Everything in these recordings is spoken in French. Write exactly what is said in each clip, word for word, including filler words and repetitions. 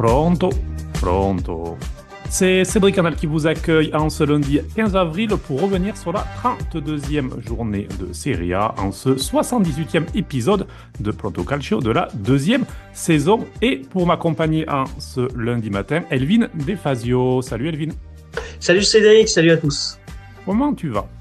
Pronto, pronto. C'est Cédric Canal qui vous accueille en ce lundi quinze avril pour revenir sur la trente-deuxième journée de Serie A en ce soixante-dix-huitième épisode de Pronto Calcio de la deuxième saison. Et pour m'accompagner en ce lundi matin, Elvin Defazio. Salut Elvin. Salut Cédric, salut à tous. Comment tu vas?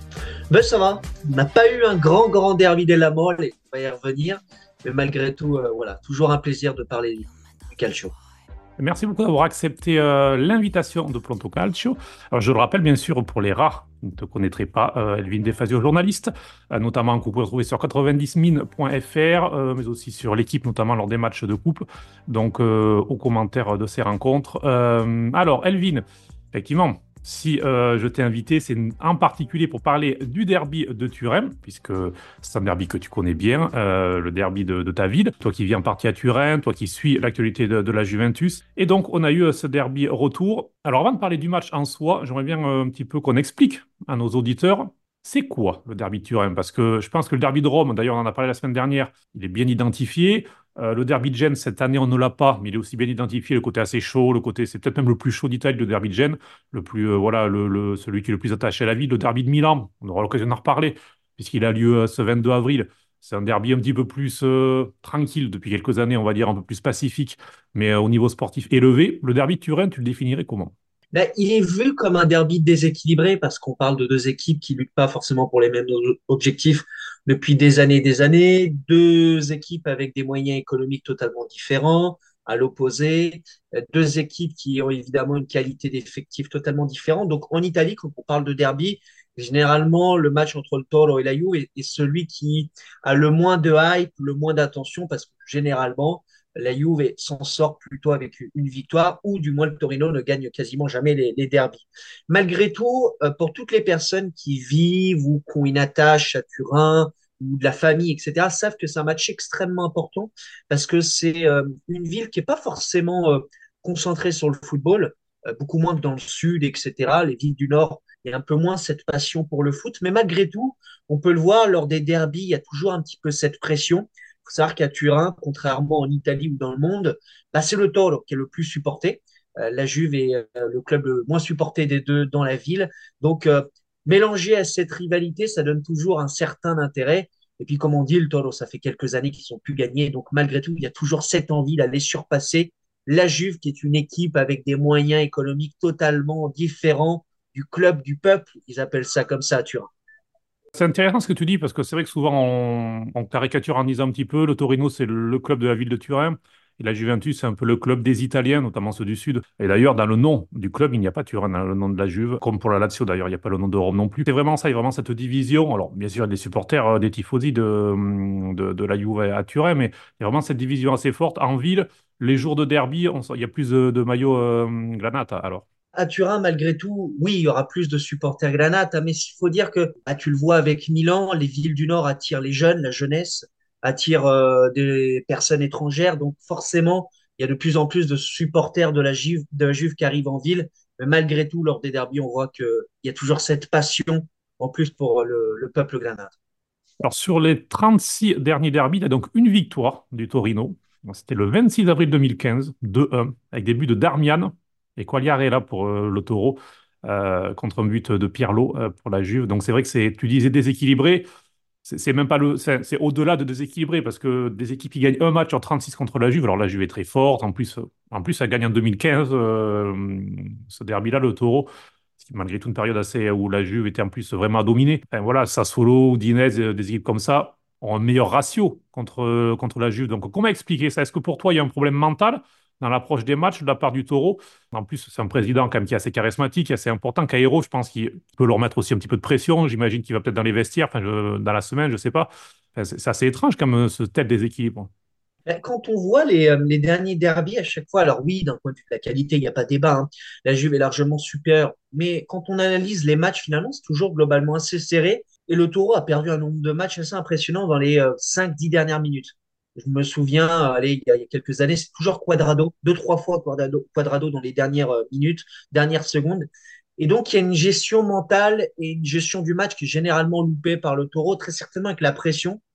Ben ça va, on n'a pas eu un grand grand derby della Mole et on va y revenir, mais malgré tout, euh, voilà, toujours un plaisir de parler du calcio. Merci beaucoup d'avoir accepté euh, l'invitation de Pronto Calcio. Alors, je le rappelle, bien sûr, pour les rares qui ne te connaîtraient pas, euh, Elvin Defazio, journaliste, euh, notamment que vous pouvez retrouver sur quatre-vingt-dix mine point f r, euh, mais aussi sur l'équipe, notamment lors des matchs de coupe, donc euh, aux commentaires de ces rencontres. Euh, alors, Elvin, effectivement, si euh, je t'ai invité, c'est en particulier pour parler du derby de Turin, puisque c'est un derby que tu connais bien, euh, le derby de, de ta ville. Toi qui viens en partie à Turin, toi qui suis l'actualité de, de la Juventus. Et donc, on a eu euh, ce derby retour. Alors, avant de parler du match en soi, j'aimerais bien euh, un petit peu qu'on explique à nos auditeurs c'est quoi le derby de Turin? Parce que je pense que le derby de Rome, d'ailleurs, on en a parlé la semaine dernière, il est bien identifié. Euh, le derby de Gênes, cette année, on ne l'a pas, mais il est aussi bien identifié. Le côté assez chaud, le côté, c'est peut-être même le plus chaud d'Italie, le derby de Gênes, le plus, euh, voilà, le, le- celui qui est le plus attaché à la ville. Le derby de Milan, on aura l'occasion d'en reparler, puisqu'il a lieu euh, ce vingt-deux avril. C'est un derby un petit peu plus euh, tranquille depuis quelques années, on va dire, un peu plus pacifique, mais euh, au niveau sportif élevé. Le derby de Turin, tu le définirais comment? Ben, il est vu comme un derby déséquilibré parce qu'on parle de deux équipes qui luttent pas forcément pour les mêmes o- objectifs depuis des années et des années, deux équipes avec des moyens économiques totalement différents, à l'opposé, euh, deux équipes qui ont évidemment une qualité d'effectif totalement différente. Donc en Italie, quand on parle de derby, généralement le match entre le Toro et la Juve est, est celui qui a le moins de hype, le moins d'attention parce que généralement la Juve s'en sort plutôt avec une victoire, ou du moins le Torino ne gagne quasiment jamais les, les derbies. Malgré tout, euh, pour toutes les personnes qui vivent ou qui ont une attache à Turin, ou de la famille, et cetera, savent que c'est un match extrêmement important parce que c'est euh, une ville qui n'est pas forcément euh, concentrée sur le football, euh, beaucoup moins que dans le sud, et cetera. Les villes du nord, il y a un peu moins cette passion pour le foot, mais malgré tout, on peut le voir lors des derbies, il y a toujours un petit peu cette pression. Il faut savoir qu'à Turin, contrairement en Italie ou dans le monde, bah, c'est le Toro qui est le plus supporté. Euh, la Juve est euh, le club le moins supporté des deux dans la ville. Donc, euh, mélangé à cette rivalité, ça donne toujours un certain intérêt. Et puis, comme on dit, le Toro, ça fait quelques années qu'ils sont plus gagnés. Donc, malgré tout, il y a toujours cette envie d'aller surpasser la Juve, qui est une équipe avec des moyens économiques totalement différents du club du peuple. Ils appellent ça comme ça à Turin. C'est intéressant ce que tu dis, parce que c'est vrai que souvent on, on caricature en disant un petit peu, le Torino c'est le club de la ville de Turin, et la Juventus c'est un peu le club des Italiens, notamment ceux du Sud. Et d'ailleurs, dans le nom du club, il n'y a pas Turin, dans le nom de la Juve, comme pour la Lazio d'ailleurs, il n'y a pas le nom de Rome non plus. C'est vraiment ça, il y a vraiment cette division. Alors bien sûr, il y a des supporters, euh, des tifosi de, de, de la Juve à Turin, mais il y a vraiment cette division assez forte. En ville, les jours de derby, on sent- il y a plus de, de maillots euh, Granata alors. À Turin, malgré tout, oui, il y aura plus de supporters Granata, mais il faut dire que, bah, tu le vois avec Milan, les villes du Nord attirent les jeunes, la jeunesse, attirent euh, des personnes étrangères, donc forcément, il y a de plus en plus de supporters de la Juve, de la Juve qui arrivent en ville, mais malgré tout, lors des derbies, on voit qu'il y a toujours cette passion, en plus pour le, le peuple Granata. Alors, sur les trente-six derniers derbys, il y a donc une victoire du Torino. Bon, c'était le vingt-six avril deux mille quinze, deux un, avec des buts de Darmian et Quagliarella pour euh, le Toro, euh, contre un but de Pirlo euh, pour la Juve. Donc, c'est vrai que c'est, tu disais déséquilibré. C'est c'est même pas le, c'est c'est au-delà de déséquilibré parce que des équipes qui gagnent un match en trente-six contre la Juve. Alors, la Juve est très forte. En plus, euh, en plus, elle gagne en deux mille quinze, euh, ce derby-là, le Toro, malgré toute une période assez où la Juve était en plus vraiment à dominer. Enfin, voilà, Sassuolo, Udinese, euh, des équipes comme ça ont un meilleur ratio contre, euh, contre la Juve. Donc, comment expliquer ça? Est-ce que pour toi, il y a un problème mental dans l'approche des matchs de la part du Taureau? En plus, c'est un président quand même qui est assez charismatique, assez important. Cairo, je pense qu'il peut leur mettre aussi un petit peu de pression. J'imagine qu'il va peut-être dans les vestiaires, enfin, je- dans la semaine, je sais pas. Enfin, c'est c'est assez étrange comme euh, ce tel déséquilibre. Ben, quand on voit les, euh, les derniers derbies à chaque fois, alors oui, d'un point de vue de la qualité, il n'y a pas débat, hein. La Juve est largement supérieure. Mais quand on analyse les matchs, finalement, c'est toujours globalement assez serré. Et le Taureau a perdu un nombre de matchs assez impressionnant dans les euh, cinq dix dernières minutes. Je me souviens, euh, allez, il y a, il y a quelques années, c'est toujours Quadrado, deux, trois fois Quadrado, Quadrado dans les dernières euh, minutes, dernières secondes. Et donc, il y a une gestion mentale et une gestion du match qui est généralement loupée par le Taureau, très certainement avec la pression.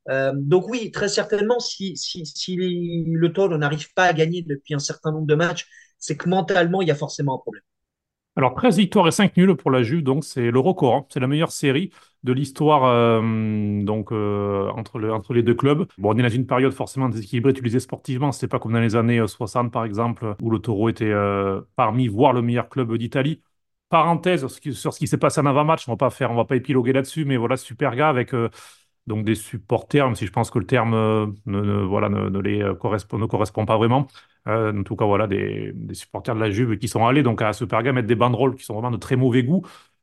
Euh, donc oui, très certainement, si, si, si le Toro n'arrive pas à gagner depuis un certain nombre de matchs, c'est que mentalement, il y a forcément un problème. Alors, treize victoires et cinq nuls pour la Juve, donc c'est le record, hein. C'est la meilleure série de l'histoire euh, donc euh, entre, le- entre les deux clubs. Bon, on est dans une période forcément déséquilibrée, tu le disais sportivement, c'était pas comme dans les années euh, soixante par exemple, où le Toro était euh, parmi, voire le meilleur club d'Italie. Parenthèse sur ce qui, sur ce qui s'est passé en avant-match, on va pas faire, on va pas épiloguer là-dessus, mais voilà, super gars avec euh, donc des supporters, même si je pense que le terme euh, ne, ne- voilà, ne, ne les euh, correspond, ne correspond pas vraiment. Euh, en tout cas, voilà, des, des supporters de la Juve qui sont allés donc à Superga mettre des banderoles qui sont vraiment de très mauvais goût.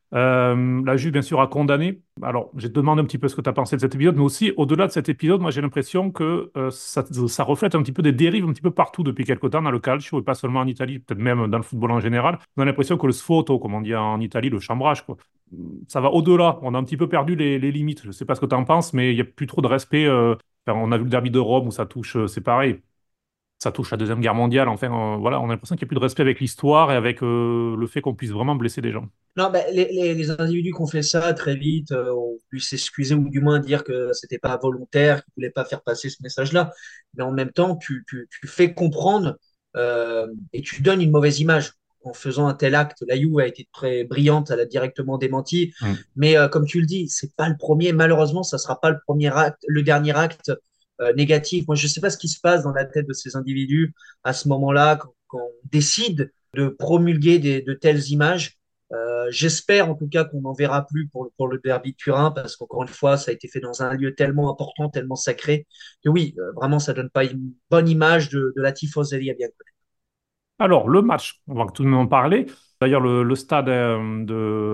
Euh, la Juve, bien sûr, a condamné. Alors, j'ai demandé un petit peu ce que tu as pensé de cet épisode, mais aussi, au-delà de cet épisode, moi, j'ai l'impression que euh, ça, ça reflète un petit peu des dérives un petit peu partout depuis quelque temps dans le calcio, et pas seulement en Italie, peut-être même dans le football en général. On a l'impression que le sfoto, comme on dit en Italie, le chambrage, quoi, ça va au-delà. On a un petit peu perdu les, les limites. Je ne sais pas ce que tu en penses, mais il n'y a plus trop de respect. euh, enfin, on a vu le derby de Rome où ça touche, euh, c'est pareil, ça touche la Deuxième Guerre mondiale. Enfin, euh, voilà, on a l'impression qu'il n'y a plus de respect avec l'histoire et avec euh, le fait qu'on puisse vraiment blesser des gens. Non, ben, les, les, les individus qui ont fait ça très vite euh, ont pu s'excuser ou du moins dire que c'était pas volontaire, qu'ils voulaient pas faire passer ce message-là. Mais en même temps, tu, tu, tu fais comprendre euh, et tu donnes une mauvaise image en faisant un tel acte. La Juve a été très brillante, elle a directement démenti. Mm. Mais euh, comme tu le dis, c'est pas le premier. Malheureusement, ça sera pas le premier acte, le dernier acte euh, négatif. Moi, je sais pas ce qui se passe dans la tête de ces individus à ce moment-là quand, quand on décide de promulguer des, de telles images. Euh, j'espère en tout cas qu'on n'en verra plus pour, pour le derby de Turin parce qu'encore une fois, ça a été fait dans un lieu tellement important, tellement sacré que oui, euh, vraiment, ça donne pas une bonne image de, de la tifoserie à bien connaître. Alors, le match, on va tout de même en parler. D'ailleurs, le, le stade euh,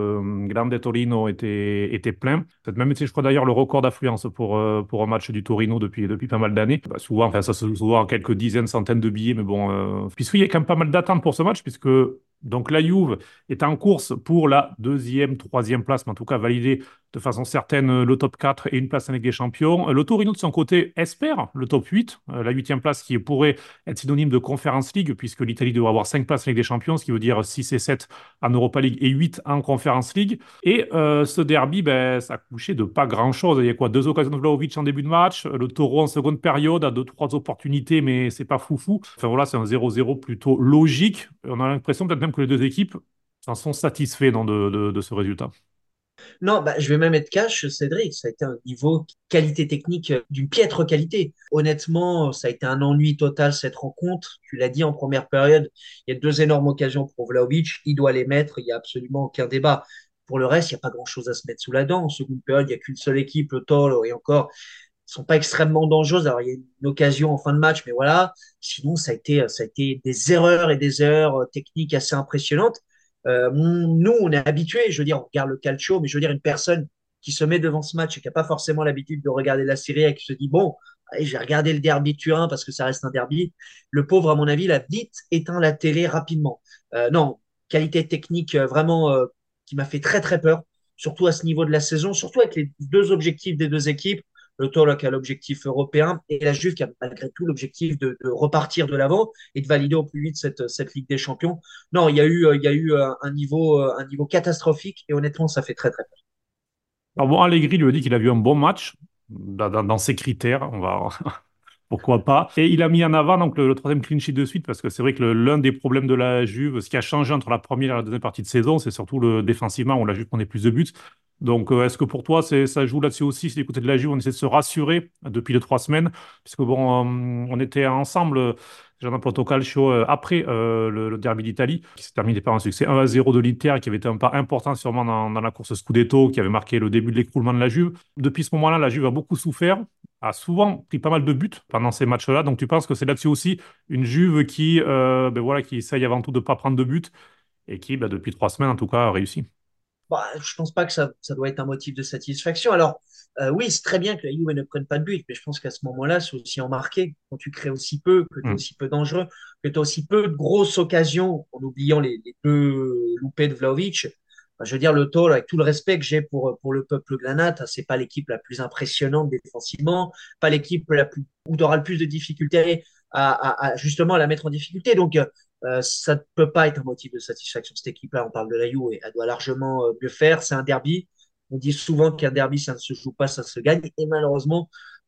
de Grande Torino était, était plein. Peut-être même, tu sais, je crois d'ailleurs, le record d'affluence pour, euh, pour un match du Torino depuis, depuis pas mal d'années. Bah, souvent, enfin, ça se joue souvent en quelques dizaines, centaines de billets, mais bon, euh, puisqu'il y a quand même pas mal d'attentes pour ce match, puisque donc la Juve est en course pour la deuxième, troisième place, mais en tout cas validée de façon certaine euh, le top quatre et une place en Ligue des Champions. Euh, Le Torino, de son côté, espère le top huit, euh, la huitième place qui pourrait être synonyme de Conference League, puisque l'Italie devrait avoir cinq places en Ligue des Champions, ce qui veut dire six et sept en Europa League et huit en Conference League. Et euh, ce derby, ben, ça a couché de pas grand-chose. Il y a quoi? Deux occasions de Vlahovic en début de match, le Toro en seconde période a deux, trois opportunités, mais c'est pas foufou. Enfin voilà, c'est un zéro zéro plutôt logique. On a l'impression peut-être même que les deux équipes s'en sont satisfaits dans de, de, de ce résultat. Non, bah, je vais même être cash, Cédric. Ça a été un niveau qualité technique euh, d'une piètre qualité. Honnêtement, ça a été un ennui total cette rencontre. Tu l'as dit en première période, il y a deux énormes occasions pour Vlahovic. Il doit les mettre. Il n'y a absolument aucun débat. Pour le reste, il n'y a pas grand-chose à se mettre sous la dent. En seconde période, il n'y a qu'une seule équipe, le Toro, et encore, ils sont pas extrêmement dangereuses. Alors, il y a une occasion en fin de match, mais voilà. Sinon, ça a été, ça a été des erreurs et des erreurs euh, techniques assez impressionnantes. Euh, nous, on est habitués, je veux dire, on regarde le calcio, mais je veux dire, une personne qui se met devant ce match et qui n'a pas forcément l'habitude de regarder la série et qui se dit, bon, allez, je vais regarder le derby de Turin parce que ça reste un derby. Le pauvre, à mon avis, il a vite éteint la télé rapidement. Euh, non, qualité technique euh, vraiment euh, qui m'a fait très, très peur, surtout à ce niveau de la saison, surtout avec les deux objectifs des deux équipes. Le Toro qui a l'objectif européen et la Juve qui a malgré tout l'objectif de, de repartir de l'avant et de valider au plus vite cette, cette Ligue des Champions. Non, il y a eu, il y a eu un niveau, un niveau catastrophique et honnêtement, ça fait très très peur. Alors bon, Allegri lui a dit qu'il a vu un bon match dans, dans- dans ses critères. On va, pourquoi pas. Et il a mis en avant donc le, le troisième clean sheet de suite parce que c'est vrai que le- l'un des problèmes de la Juve, ce qui a changé entre la première et la deuxième partie de saison, c'est surtout le défensivement où la Juve prenait plus de buts. Donc, euh, est-ce que pour toi, c'est, ça joue là-dessus aussi? Si du côté de la Juve, on essaie de se rassurer depuis les trois semaines, puisque bon, euh, on était ensemble, euh, déjà dans Porto Calcio, euh, après euh, le, le derby d'Italie, qui s'est terminé par un succès un à zéro de l'Inter, qui avait été un pas important sûrement dans, dans la course Scudetto, qui avait marqué le début de l'écroulement de la Juve. Depuis ce moment-là, la Juve a beaucoup souffert, a souvent pris pas mal de buts pendant ces matchs-là. Donc, tu penses que c'est là-dessus aussi une Juve qui, euh, ben voilà, qui essaye avant tout de ne pas prendre de buts et qui, ben, depuis trois semaines en tout cas, a réussi. Bah, je pense pas que ça, ça doit être un motif de satisfaction. Alors, euh, oui, c'est très bien que la Juve ne prenne pas de but, mais je pense qu'à ce moment-là, c'est aussi en marqué. Quand tu crées aussi peu, que tu es Mm. aussi peu dangereux, que tu as aussi peu de grosses occasions, en oubliant les, les deux loupés de Vlahovic. Bah, je veux dire, le Toro, avec tout le respect que j'ai pour, pour le peuple granate, c'est pas l'équipe la plus impressionnante défensivement, pas l'équipe la plus, où tu auras le plus de difficultés à, à, à justement à la mettre en difficulté. Donc, euh, ça ne peut pas être un motif de satisfaction. Cette équipe-là, on parle de la Juve et elle doit largement euh, mieux faire. C'est un derby. On dit souvent qu'un derby, ça ne se joue pas, ça se gagne. Et malheureusement,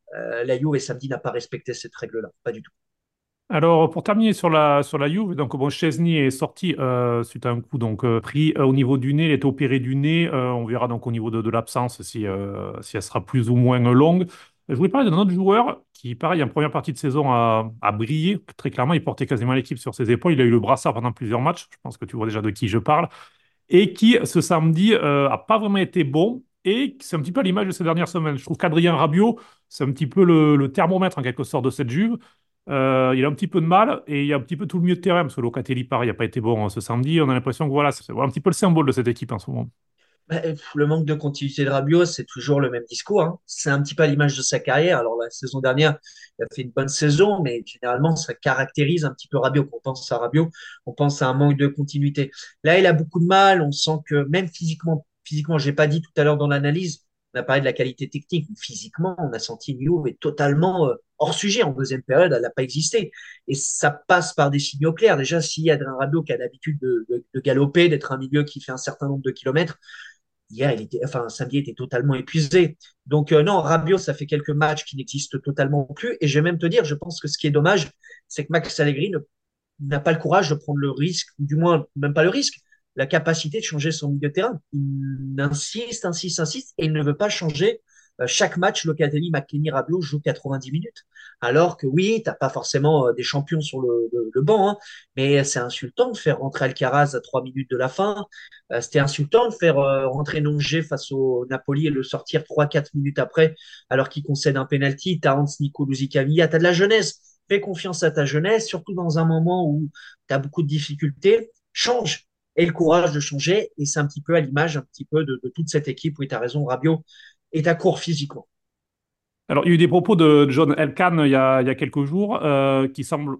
Euh, la Juve samedi n'a pas respecté cette règle-là, pas du tout. Alors, pour terminer sur la, sur la Juve, donc bon, Szczęsny est sorti euh, suite à un coup donc, euh, pris euh, au niveau du nez, il est opéré du nez. Euh, on verra donc au niveau de, de l'absence si, euh, si elle sera plus ou moins longue. Je voulais parler d'un autre joueur qui, pareil, en première partie de saison a, a brillé très clairement. Il portait quasiment l'équipe sur ses épaules. Il a eu le brassard pendant plusieurs matchs. Je pense que tu vois déjà de qui je parle. Et qui, ce samedi, euh, a pas vraiment été bon. Et c'est un petit peu à l'image de ces dernières semaines. Je trouve qu'Adrien Rabiot, c'est un petit peu le, le thermomètre en quelque sorte de cette Juve. Euh, il a un petit peu de mal et il y a un petit peu tout le milieu de terrain parce que Locatelli, pareil, n'a pas été bon hein, ce samedi. On a l'impression que voilà, c'est voilà, un petit peu le symbole de cette équipe en ce moment. Bah, le manque de continuité de Rabiot, c'est toujours le même discours, hein. C'est un petit peu à l'image de sa carrière. Alors la saison dernière, il a fait une bonne saison, mais généralement, ça caractérise un petit peu Rabiot. Quand on pense à Rabiot, on pense à un manque de continuité. Là, il a beaucoup de mal. On sent que même physiquement, physiquement, j'ai pas dit tout à l'heure dans l'analyse, on a parlé de la qualité technique, mais physiquement, on a senti Nio est totalement euh, hors sujet en deuxième période. Elle n'a pas existé. Et ça passe par des signaux clairs. Déjà, si Adrien Rabiot qui a l'habitude de, de, de galoper, d'être un milieu qui fait un certain nombre de kilomètres, hier, il était, enfin, samedi était totalement épuisé. Donc, euh, non, Rabiot, ça fait quelques matchs qui n'existent totalement plus. Et je vais même te dire, je pense que ce qui est dommage, c'est que Max Allegri ne- n'a pas le courage de prendre le risque, ou du moins, même pas le risque, la capacité de changer son milieu de terrain. Il insiste, insiste, insiste, et il ne veut pas changer. Euh, chaque match, Locatelli, McKennie, Rabiot joue quatre-vingt-dix minutes. Alors que oui, t'as pas forcément euh, des champions sur le, le, le banc, hein, mais c'est insultant de faire rentrer Alcaraz à trois minutes de la fin. Euh, C'était insultant de faire euh, rentrer Nongé face au Napoli et le sortir trois quatre minutes après, alors qu'il concède un penalty. T'as Hans Nicolas Cavilla, t'as de la jeunesse. Fais confiance à ta jeunesse, surtout dans un moment où tu as beaucoup de difficultés. Change. Et le courage de changer. Et c'est un petit peu à l'image un petit peu de, de toute cette équipe. Oui, tu as raison, Rabiot est à court physiquement. Alors, il y a eu des propos de John Elkann il y a, il y a quelques jours euh, qui semblent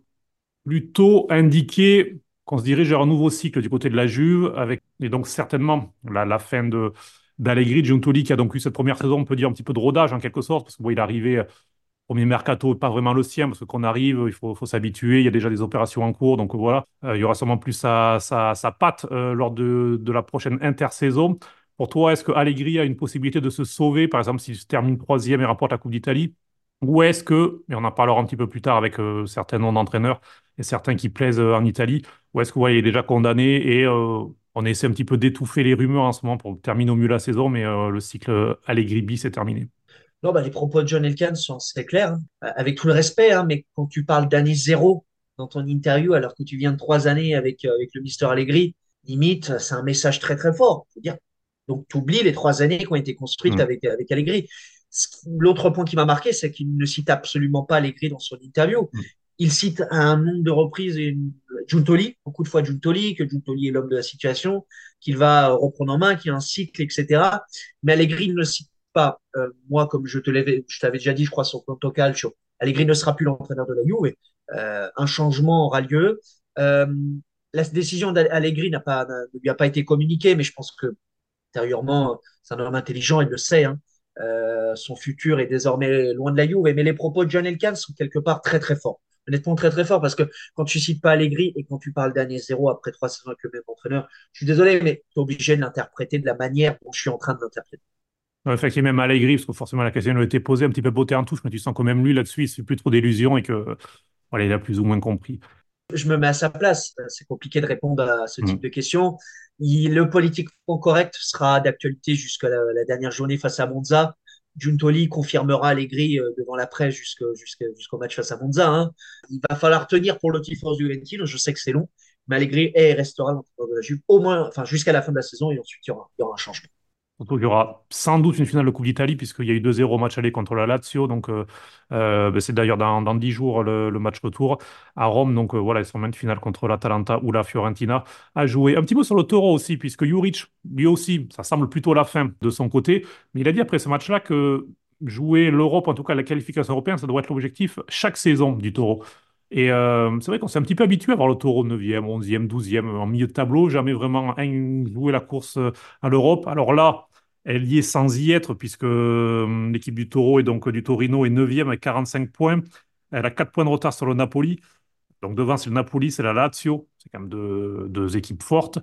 plutôt indiquer qu'on se dirige vers un nouveau cycle du côté de la Juve, avec et donc certainement la, la fin de d'Allegri, Giuntoli qui a donc eu cette première saison, on peut dire un petit peu de rodage en quelque sorte, parce que bon, il est arrivé euh, premier mercato, pas vraiment le sien, parce que qu'on arrive, il faut, faut s'habituer, il y a déjà des opérations en cours, donc voilà, Euh, il y aura sûrement plus sa, sa, sa patte euh, lors de, de la prochaine intersaison. Pour toi, est-ce que Allegri a une possibilité de se sauver, par exemple, s'il se termine troisième et remporte la Coupe d'Italie? Ou est-ce que, et on en parlera un petit peu plus tard avec euh, certains noms d'entraîneurs et certains qui plaisent euh, en Italie, ou est-ce que ouais, il est déjà condamné et euh, on essaie un petit peu d'étouffer les rumeurs en ce moment pour terminer au mieux la saison, mais euh, le cycle Allegri bis est terminé. Non, bah, les propos de John Elkann sont assez clairs, hein. Euh, avec tout le respect, hein, mais quand tu parles d'année zéro dans ton interview, alors que tu viens de trois années avec, euh, avec le Mister Allegri, limite, c'est un message très très fort. Faut dire. Donc, tu oublies les trois années qui ont été construites Mm. avec, avec Allegri. Ce qui- L'autre point qui m'a marqué, c'est qu'il ne cite absolument pas Allegri dans son interview. Mm. Il cite à un nombre de reprises une- Giuntoli, beaucoup de fois Giuntoli, que Giuntoli est l'homme de la situation, qu'il va reprendre en main, qu'il y a un cycle, et cetera. Mais Allegri ne le cite pas. Euh, moi, comme je te l'avais, je t'avais déjà dit, je crois, sur Planto Calcio, Allegri ne sera plus l'entraîneur de la Juve. Euh, un changement aura lieu. Euh, la décision d'Allegri n'a pas, ne lui a pas été communiquée, mais je pense que intérieurement, c'est un homme intelligent, il le sait, hein. Euh, son futur est désormais loin de la Juve, mais les propos de John Elkann sont quelque part très très forts. Honnêtement, très très forts, parce que quand tu cites pas Allegri et quand tu parles d'année zéro après trois saisons avec le même entraîneur, je suis désolé, mais tu es obligé de l'interpréter de la manière dont je suis en train de l'interpréter. Ouais, effectivement, même Allegri, parce que forcément la question lui a été posée, un petit peu beauté en touche, mais tu sens que même lui là-dessus, il ne fait plus trop d'illusions et que voilà, il a plus ou moins compris. Je me mets à sa place. C'est compliqué de répondre à ce type Mm. de questions. Il, le politiquement correct sera d'actualité jusqu'à la, la dernière journée face à Monza. Giuntoli confirmera Allegri euh, devant la presse jusqu'au jusqu'au jusqu'au match face à Monza, hein. Il va falloir tenir pour le Tifos Juventino. Je sais que c'est long, mais Allegri est et restera l'entraîneur de la Juve au moins, enfin jusqu'à la fin de la saison, et ensuite il y aura, il y aura un changement. Surtout qu'il y aura sans doute une finale de Coupe d'Italie, puisqu'il y a eu deux zéro au match aller contre la Lazio. Donc, euh, euh, ben, c'est d'ailleurs dans, dans dix jours le, le match retour à Rome. Donc, euh, voilà, ils sont en même finale contre l'Atalanta ou la Fiorentina à jouer. Un petit mot sur le Toro aussi, puisque Juric, lui aussi, ça semble plutôt la fin de son côté. Mais il a dit après ce match-là que jouer l'Europe, en tout cas la qualification européenne, ça doit être l'objectif chaque saison du Toro. Et euh, c'est vrai qu'on s'est un petit peu habitué à voir le Taureau neuvième, onzième, douzième, en milieu de tableau, jamais vraiment hein, jouer la course euh, à l'Europe. Alors là, elle y est sans y être, puisque euh, l'équipe du Taureau et donc du Torino est neuvième avec quarante-cinq points. Elle a quatre points de retard sur le Napoli. Donc devant, c'est le Napoli, c'est la Lazio. C'est quand même deux, deux équipes fortes.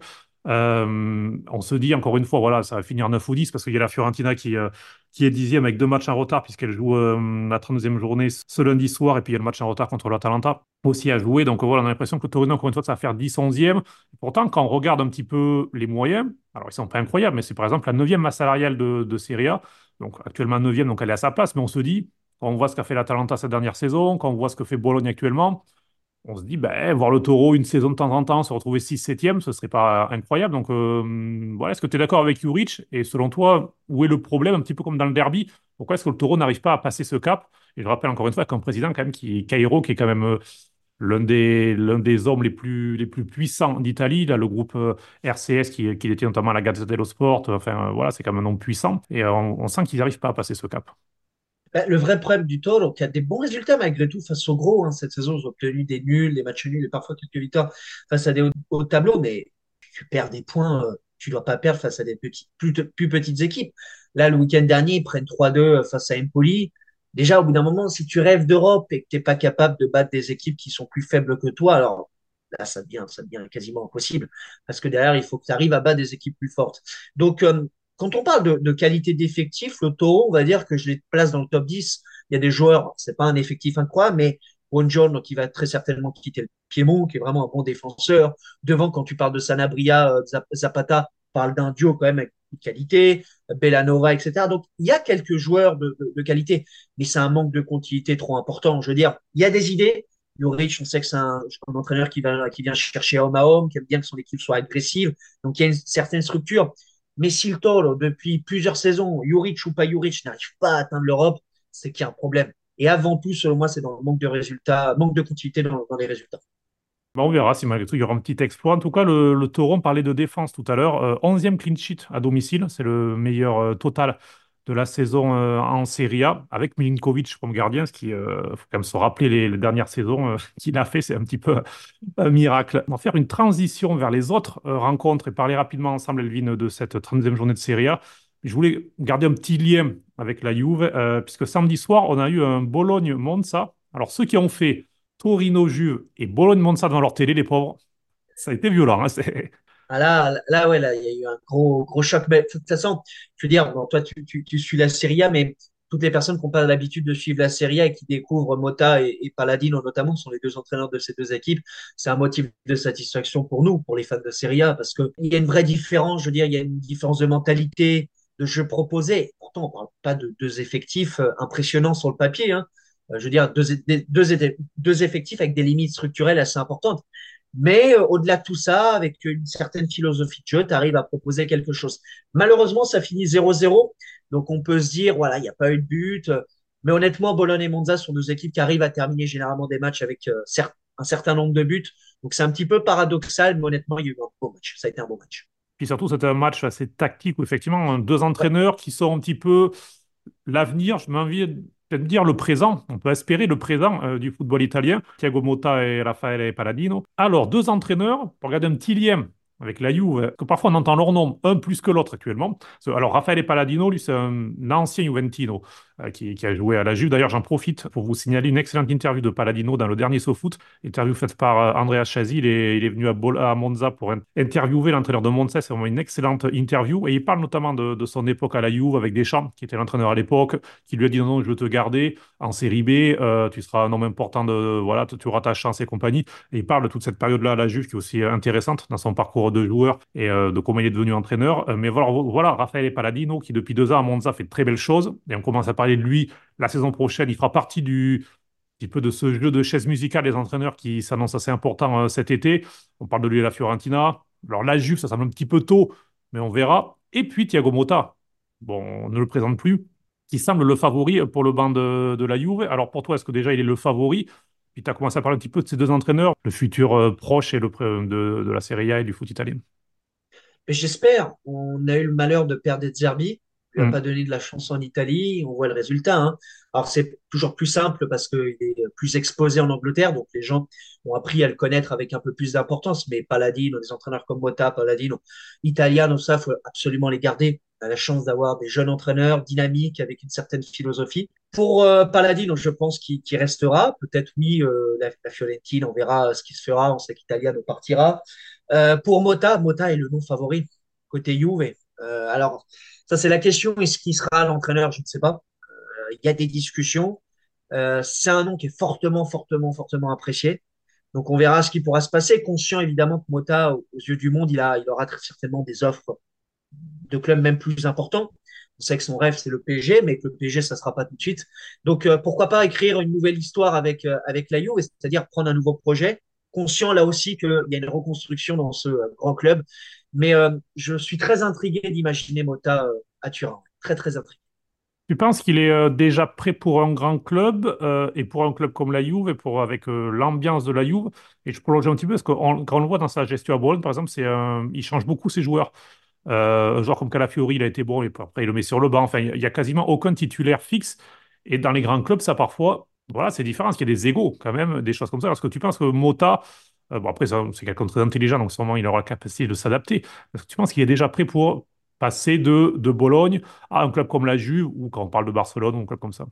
Euh, on se dit encore une fois, voilà, ça va finir neuf ou dix parce qu'il y a la Fiorentina qui, euh, qui est dixième avec deux matchs en retard puisqu'elle joue euh, la trente-deuxième journée ce lundi soir et puis il y a le match en retard contre l'Atalanta aussi à jouer. Donc voilà, on a l'impression que Torino, encore une fois, ça va faire dix onzième. Pourtant, quand on regarde un petit peu les moyens, alors ils sont pas incroyables, mais c'est par exemple la neuvième masse salariale de, de Serie A. Donc actuellement neuvième, donc elle est à sa place, mais on se dit, quand on voit ce qu'a fait l'Atalanta cette dernière saison, quand on voit ce que fait Bologne actuellement, on se dit, ben, voir le Taureau une saison de temps en temps se retrouver six septième, ce serait pas incroyable. Donc, euh, voilà, est-ce que tu es d'accord avec Juric? Et selon toi, où est le problème, un petit peu comme dans le derby? Pourquoi est-ce que le Taureau n'arrive pas à passer ce cap? Et je rappelle encore une fois qu'un président, quand même, qui Cairo, qui est quand même euh, l'un des, l'un des hommes les plus, les plus puissants d'Italie. Là, le groupe euh, R C S, qui, qui détient notamment la Gazzetta dello Sport, enfin, euh, voilà, c'est quand même un nom puissant. Et euh, on, on sent qu'ils n'arrivent pas à passer ce cap. Ben, le vrai problème du Toro, qui a des bons résultats malgré tout face aux gros, hein, cette saison, ils ont obtenu des nuls, des matchs nuls et parfois quelques victoires face à des hauts, hauts tableaux, mais tu perds des points, euh, tu dois pas perdre face à des petits, plus, plus petites équipes. Là, le week-end dernier, ils prennent trois deux face à Empoli. Déjà, au bout d'un moment, si tu rêves d'Europe et que tu n'es pas capable de battre des équipes qui sont plus faibles que toi, alors là, ça devient, ça devient quasiment impossible. Parce que derrière, il faut que tu arrives à battre des équipes plus fortes. Donc, euh, quand on parle de, de qualité d'effectif, le Taureau, on va dire que je les place dans le top dix. Il y a des joueurs, c'est pas un effectif incroyable, mais Buongiorno qui va très certainement quitter le Piémont, qui est vraiment un bon défenseur. Devant, quand tu parles de Sanabria, euh, Zapata, parle d'un duo quand même avec de qualité, Bellanova, et cetera. Donc, il y a quelques joueurs de, de, de qualité, mais c'est un manque de continuité trop important. Je veux dire, il y a des idées. Juric, on sait que c'est un, un entraîneur qui, va, qui vient chercher homme à homme, qui aime bien que son équipe soit agressive. Donc, il y a une certaine structure. Mais si le Toro, depuis plusieurs saisons, Juric ou pas Juric, n'arrive pas à atteindre l'Europe, c'est qu'il y a un problème. Et avant tout, selon moi, c'est dans le manque de résultats, manque de continuité dans, dans les résultats. Bon, on verra si malgré tout il y aura un petit exploit. En tout cas, le, le Taureau, on parlait de défense tout à l'heure. Euh, onzième clean sheet à domicile, c'est le meilleur euh, total de la saison euh, en Serie A, avec Milinkovic comme gardien, ce qui, euh, faut quand même se rappeler les, les dernières saisons euh, qu'il a fait, c'est un petit peu un miracle. On va faire une transition vers les autres euh, rencontres et parler rapidement ensemble, Elvin, de cette trentième journée de Serie A. Je voulais garder un petit lien avec la Juve, euh, puisque samedi soir, on a eu un Bologne-Monza. Alors, ceux qui ont fait Torino-Juve et Bologne-Monza devant leur télé, les pauvres, ça a été violent, hein, c'est... Ah là, là, ouais, là, il y a eu un gros, gros choc. Mais de toute façon, je veux dire, bon, toi, tu, tu, tu suis la Serie A, mais toutes les personnes qui n'ont pas l'habitude de suivre la Serie A et qui découvrent Motta et, et Palladino notamment, sont les deux entraîneurs de ces deux équipes. C'est un motif de satisfaction pour nous, pour les fans de Serie A, parce que il y a une vraie différence. Je veux dire, il y a une différence de mentalité, de jeu proposé. Pourtant, on parle pas de deux effectifs euh, impressionnants sur le papier, hein. Euh, Je veux dire, deux, deux, deux effectifs avec des limites structurelles assez importantes. Mais euh, au-delà de tout ça, avec une certaine philosophie de jeu, tu arrives à proposer quelque chose. Malheureusement, ça finit zéro zéro. Donc on peut se dire, voilà, il n'y a pas eu de but. Mais honnêtement, Bologne et Monza sont deux équipes qui arrivent à terminer généralement des matchs avec euh, cer- un certain nombre de buts. Donc c'est un petit peu paradoxal, mais honnêtement, il y a eu un beau match. Ça a été un beau match. Puis surtout, c'était un match assez tactique où effectivement, hein, deux Ouais. entraîneurs qui sont un petit peu l'avenir, je m'envie de dire le présent, on peut espérer le présent euh, du football italien, Thiago Motta et Raffaele Palladino. Alors, deux entraîneurs, pour regarder un petit lien avec la Juve, euh, que parfois on entend leur nom, un plus que l'autre actuellement. Alors, Raffaele Palladino, lui, c'est un ancien Juventino euh, qui, qui a joué à la Juve. D'ailleurs, j'en profite pour vous signaler une excellente interview de Palladino dans le dernier SoFoot, interview faite par euh, Andrea Chasi. Il est, il est venu à, Bol- à Monza pour in- interviewer l'entraîneur de Monza. C'est vraiment une excellente interview. Et il parle notamment de, de son époque à la Juve avec Deschamps, qui était l'entraîneur à l'époque, qui lui a dit non, non, je veux te garder en série B, euh, tu seras un homme important, de, voilà, tu, tu auras ta chance et compagnie. Et il parle de toute cette période-là à la Juve qui est aussi intéressante dans son parcours de joueur et euh, de comment il est devenu entraîneur. Euh, mais voilà, voilà, Raphaël Palladino qui depuis deux ans à Monza fait de très belles choses. Et on commence à parler de lui la saison prochaine. Il fera partie du petit peu de ce jeu de chaises musicales des entraîneurs qui s'annonce assez important euh, cet été. On parle de lui à la Fiorentina. Alors la Juve, ça semble un petit peu tôt, mais on verra. Et puis Thiago Motta, bon, on ne le présente plus, qui semble le favori pour le banc de, de la Juve. Alors pour toi, est-ce que déjà il est le favori? Puis tu as commencé à parler un petit peu de ces deux entraîneurs, le futur euh, proche et le pré- de, de la Serie A et du foot italien. Et j'espère. On a eu le malheur de perdre Zerbi, lui a Mm. pas donné de la chance en Italie. On voit le résultat, hein. Alors, c'est toujours plus simple parce qu'il est plus exposé en Angleterre. Donc, les gens ont appris à le connaître avec un peu plus d'importance. Mais Palladino, des entraîneurs comme Motta, Palladino, Italiano, ça, faut absolument les garder. On a la chance d'avoir des jeunes entraîneurs dynamiques avec une certaine philosophie. Pour euh, Palladino, je pense qu'il qu'il restera. Peut-être, oui, euh, la, la Fiorentina, on verra ce qui se fera. On sait qu'Italiano partira. Euh, pour Motta, Motta est le non favori côté Juve. Euh, alors, ça, c'est la question. Est-ce qu'il sera l'entraîneur? Je ne sais pas. Euh, Il y a des discussions. Euh, c'est un nom qui est fortement, fortement, fortement apprécié. Donc, on verra ce qui pourra se passer. Conscient, évidemment, que Mota, aux yeux du monde, il, a, il aura très certainement des offres de clubs même plus importants. On sait que son rêve, c'est le P S G, mais que le P S G, ça ne sera pas tout de suite. Donc, euh, pourquoi pas écrire une nouvelle histoire avec, euh, avec la Juve, c'est-à-dire prendre un nouveau projet, conscient là aussi qu'il y a une reconstruction dans ce euh, grand club. Mais euh, je suis très intrigué d'imaginer Mota euh, à Turin. Très, très intrigué. Tu penses qu'il est euh, déjà prêt pour un grand club euh, et pour un club comme la Juve et pour avec euh, l'ambiance de la Juve? Et je prolonge un petit peu parce que on- quand on le voit dans sa gestion à Bologne, par exemple, c'est un- il change beaucoup ses joueurs. Euh, un joueur comme Calafiori, il a été bon et puis après il le met sur le banc. Enfin, il y a quasiment aucun titulaire fixe. Et dans les grands clubs, ça parfois, voilà, c'est différent parce qu'il y a des égos quand même, des choses comme ça. Est-ce que tu penses que Mota, euh, bon après ça, c'est quelqu'un de très intelligent, donc sûrement il aura la capacité de s'adapter. Est-ce que tu penses qu'il est déjà prêt pour passer de, de Bologne à un club comme la Juve ou quand on parle de Barcelone ou un club comme ça?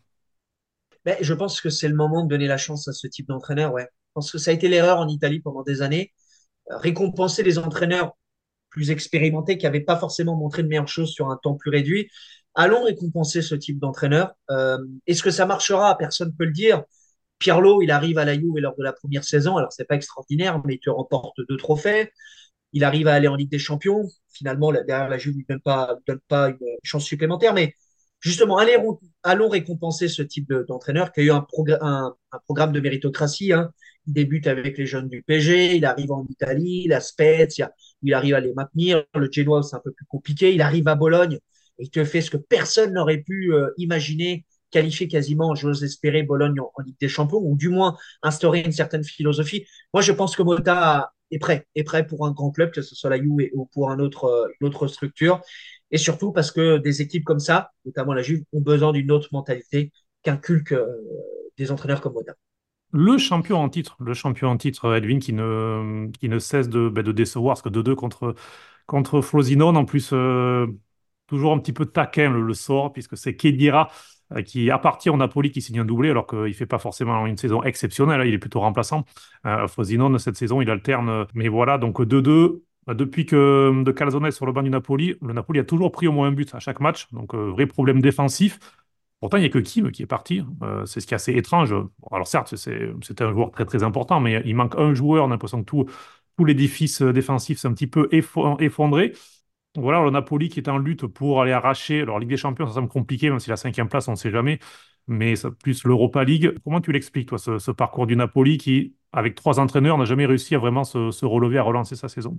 Mais je pense que c'est le moment de donner la chance à ce type d'entraîneur. Ouais. Je pense que ça a été l'erreur en Italie pendant des années. Euh, récompenser les entraîneurs plus expérimentés qui n'avaient pas forcément montré de meilleures choses sur un temps plus réduit. Allons récompenser ce type d'entraîneur. Euh, Est-ce que ça marchera? Personne ne peut le dire. Pirlo, il arrive à la Juve lors de la première saison. Alors, c'est pas extraordinaire, mais il te remporte deux trophées. Il arrive à aller en Ligue des Champions. Finalement, derrière la Juve, il ne donne pas, donne pas une chance supplémentaire. Mais justement, allons, allons récompenser ce type d'entraîneur qui a eu un, progr un, un, programme de méritocratie. Hein. Il débute avec les jeunes du P S G, il arrive en Italie, la Spezia, il arrive à les maintenir. Le Genoa, c'est un peu plus compliqué. Il arrive à Bologne et il te fait ce que personne n'aurait pu euh, imaginer, qualifier quasiment, j'ose espérer, Bologne en, en Ligue des Champions, ou du moins instaurer une certaine philosophie. Moi, je pense que Mota est prêt, est prêt pour un grand club, que ce soit la Juve ou pour un autre, euh, une autre structure. Et surtout parce que des équipes comme ça, notamment la Juve, ont besoin d'une autre mentalité qu'inculquent euh, des entraîneurs comme Mota. Le champion en titre, le champion en titre, Edwin, qui ne, qui ne cesse de, ben, de décevoir, parce que deux deux contre, contre Frosinone, en plus, euh, toujours un petit peu taquin le, le sort, puisque c'est Khedira euh, qui appartient au Napoli qui signe un doublé, alors qu'il ne fait pas forcément une saison exceptionnelle, hein, il est plutôt remplaçant. Euh, Frosinone, cette saison, il alterne, euh, mais voilà, donc deux deux. Bah, depuis que de Calzone est sur le banc du Napoli, le Napoli a toujours pris au moins un but à chaque match, donc euh, vrai problème défensif. Pourtant, il n'y a que Kim qui est parti. Euh, c'est ce qui est assez étrange. Bon, alors certes, c'est c'est un joueur très très important, mais il manque un joueur. On a l'impression que tout, tout l'édifice défensif s'est un petit peu effo- effondré. Voilà, le Napoli qui est en lutte pour aller arracher. Alors, Ligue des Champions, ça semble compliqué, même si la cinquième place, on ne sait jamais. Mais ça, plus l'Europa League. Comment tu l'expliques, toi, ce, ce parcours du Napoli qui, avec trois entraîneurs, n'a jamais réussi à vraiment se, se relever, à relancer sa saison?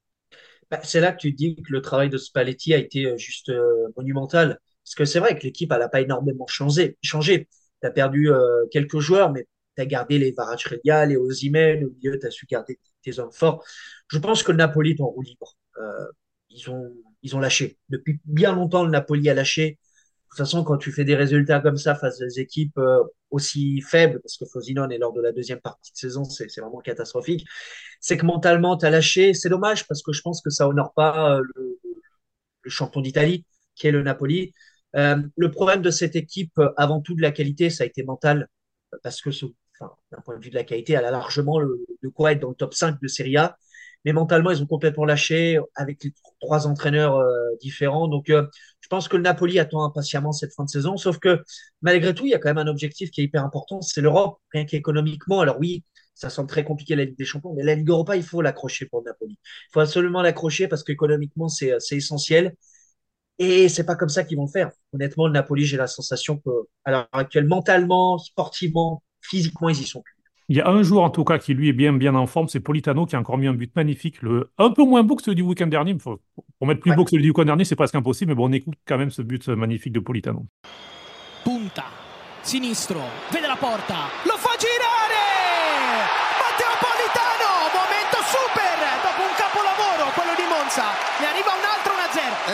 Bah, c'est là que tu dis que le travail de Spalletti a été euh, juste euh, monumental. Parce que c'est vrai que l'équipe, elle n'a pas énormément changé. changé. Tu as perdu euh, quelques joueurs, mais tu as gardé les Kvaratskhelia, les Osimhen, au milieu, tu as su garder tes hommes forts. Je pense que le Napoli est en roue libre. Euh, ils ont, ils ont lâché. Depuis bien longtemps, le Napoli a lâché. De toute façon, quand tu fais des résultats comme ça face à des équipes euh, aussi faibles, parce que Frosinone est lors de la deuxième partie de saison, c'est c'est vraiment catastrophique, c'est que mentalement, tu as lâché. C'est dommage parce que je pense que ça honore pas euh, le, le champion d'Italie, qui est le Napoli. Euh, le problème de cette équipe, euh, avant tout de la qualité, ça a été mental, euh, parce que ce- enfin, d'un point de vue de la qualité, elle a largement le- de quoi être dans le top cinq de Serie A. Mais mentalement, ils ont complètement lâché avec les trois entraîneurs euh, différents. Donc, euh, je pense que le Napoli attend impatiemment cette fin de saison. Sauf que, malgré tout, il y a quand même un objectif qui est hyper important, c'est l'Europe, rien qu'économiquement. Alors oui, ça semble très compliqué la Ligue des Champions, mais la Ligue Europa, il faut l'accrocher pour le Napoli. Il faut absolument l'accrocher parce qu'économiquement, c'est c'est essentiel. Et c'est pas comme ça qu'ils vont le faire. Honnêtement, le Napoli, j'ai la sensation que, à l'heure actuelle, mentalement, sportivement, physiquement, ils y sont plus. Il y a un joueur en tout cas qui lui est bien bien en forme, c'est Politano qui a encore mis un but magnifique, le un peu moins beau que celui du week-end dernier. Faut- pour mettre plus Ouais. beau que celui du week-end dernier, c'est presque impossible, mais bon, on écoute quand même ce but magnifique de Politano. Punta, sinistro, vede la porta, lo fa girare! Matteo Politano, momento super! Dopo un capolavoro, quello di Monza, ne arriva un altro uno a zero. E un'altra